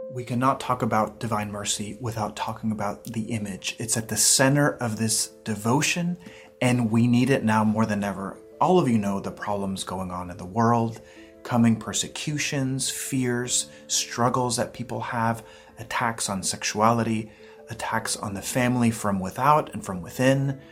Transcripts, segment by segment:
We cannot talk about divine mercy without talking about the image. It's at the center of this devotion, and we need it now more than ever. All of you know the problems going on in the world, coming persecutions, fears, struggles that people have, attacks on sexuality, attacks on the family from without and from within,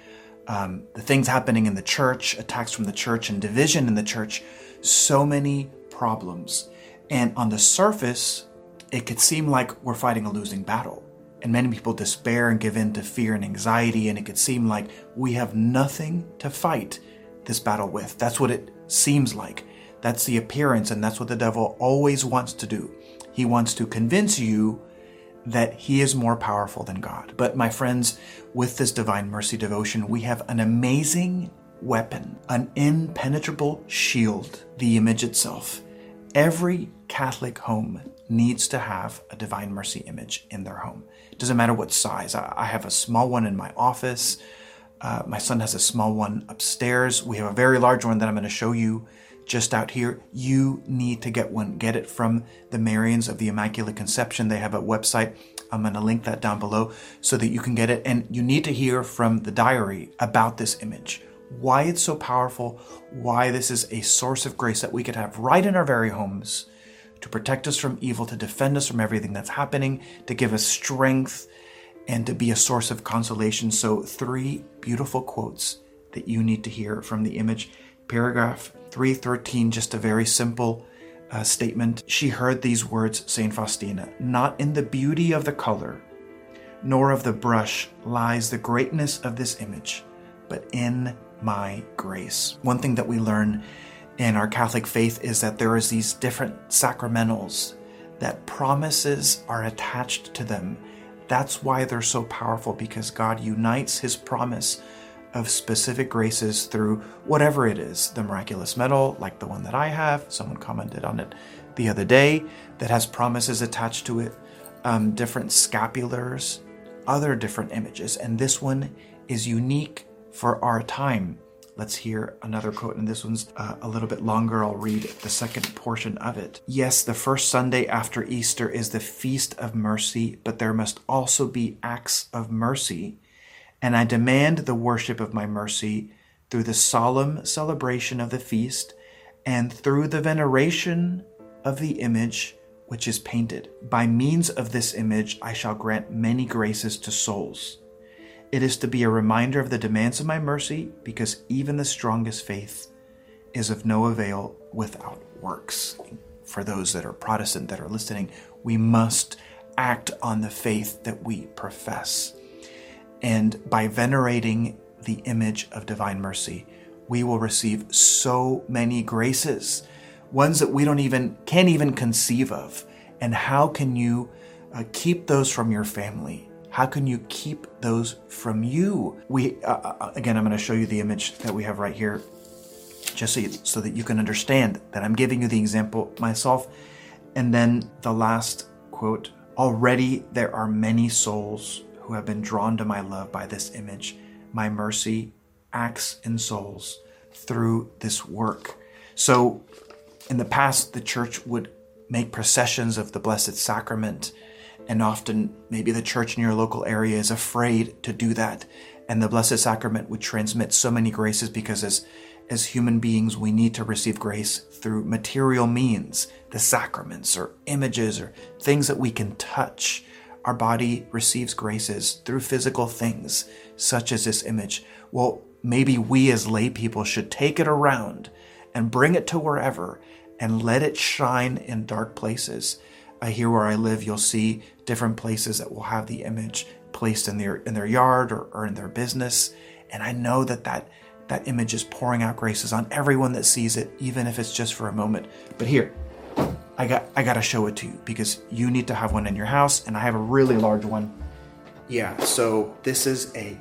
the things happening in the church, attacks from the church and division in the church, so many problems. And on the surface, it could seem like we're fighting a losing battle. And many people despair and give in to fear and anxiety, and it could seem like we have nothing to fight this battle with. That's what it seems like. That's the appearance, and that's what the devil always wants to do. He wants to convince you that he is more powerful than God. But my friends, with this Divine Mercy devotion, we have an amazing weapon, an impenetrable shield, the image itself. Every Catholic home needs to have a Divine Mercy image in their home. It doesn't matter what size. I have a small one in my office. My son has a small one upstairs. We have a very large one that I'm going to show you just out here. You need to get one. Get it from the Marians of the Immaculate Conception. They have a website. I'm going to link that down below so that you can get it. And you need to hear from the diary about this image, why it's so powerful, why this is a source of grace that we could have right in our very homes to protect us from evil, to defend us from everything that's happening, to give us strength, and to be a source of consolation. So 3 beautiful quotes that you need to hear from the image. Paragraph 313, just a very simple statement. She heard these words, St. Faustina, "Not in the beauty of the color, nor of the brush lies the greatness of this image, but in my grace." One thing that we learn in our Catholic faith is that there is these different sacramentals that promises are attached to them. That's why they're so powerful, because God unites his promise of specific graces through whatever it is. The miraculous medal, like the one that I have, someone commented on it the other day, that has promises attached to it, different scapulars, other different images. And this one is unique for our time. Let's hear another quote, and this one's a little bit longer. I'll read the second portion of it. "Yes, the first Sunday after Easter is the Feast of Mercy, but there must also be acts of mercy, and I demand the worship of my mercy through the solemn celebration of the feast and through the veneration of the image which is painted. By means of this image, I shall grant many graces to souls. It is to be a reminder of the demands of my mercy, because even the strongest faith is of no avail without works." For those that are Protestant that are listening, we must act on the faith that we profess. And by venerating the image of Divine Mercy, we will receive so many graces, ones that we can't even conceive of. And how can you keep those from your family? How can you keep those from you? Again, I'm going to show you the image that we have right here, just so that you can understand that I'm giving you the example myself. And then the last quote, "Already there are many souls who have been drawn to my love by this image. My mercy acts in souls through this work." So in the past, the church would make processions of the Blessed Sacrament, and often maybe the church in your local area is afraid to do that. And the Blessed Sacrament would transmit so many graces, because as human beings, we need to receive grace through material means, the sacraments or images or things that we can touch. Our body receives graces through physical things, such as this image. Well, maybe we as lay people should take it around and bring it to wherever and let it shine in dark places. Here where I live, you'll see different places that will have the image placed in their yard or in their business. And I know that image is pouring out graces on everyone that sees it, even if it's just for a moment. But here, I got to show it to you, because you need to have one in your house, and I have a really large one. Yeah, so this is a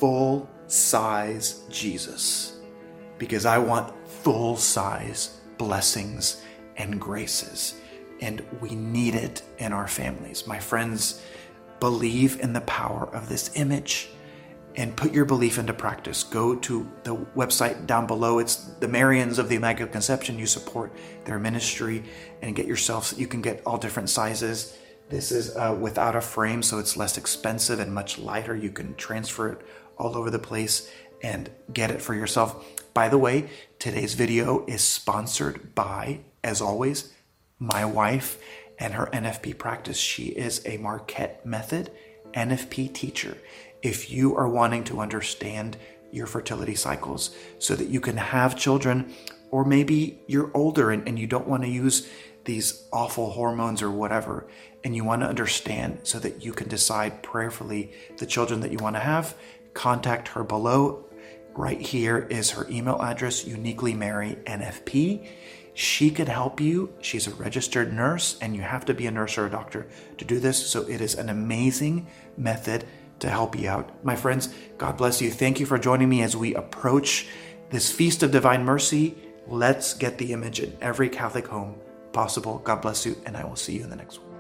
full-size Jesus, because I want full-size blessings and graces. And we need it in our families. My friends, believe in the power of this image and put your belief into practice. Go to the website down below. It's the Marians of the Immaculate Conception. You support their ministry and get yourself, you can get all different sizes. This is without a frame, so it's less expensive and much lighter. You can transfer it all over the place and get it for yourself. By the way, today's video is sponsored by, as always, my wife and her NFP practice. She is a Marquette Method NFP teacher. If you are wanting to understand your fertility cycles so that you can have children, or maybe you're older and you don't want to use these awful hormones or whatever, and you want to understand so that you can decide prayerfully the children that you want to have, contact her below. Right here is her email address, Uniquely Mary NFP. She could help you. She's a registered nurse, and you have to be a nurse or a doctor to do this. So it is an amazing method to help you out. My friends, God bless you. Thank you for joining me as we approach this Feast of Divine Mercy. Let's get the image in every Catholic home possible. God bless you, and I will see you in the next one.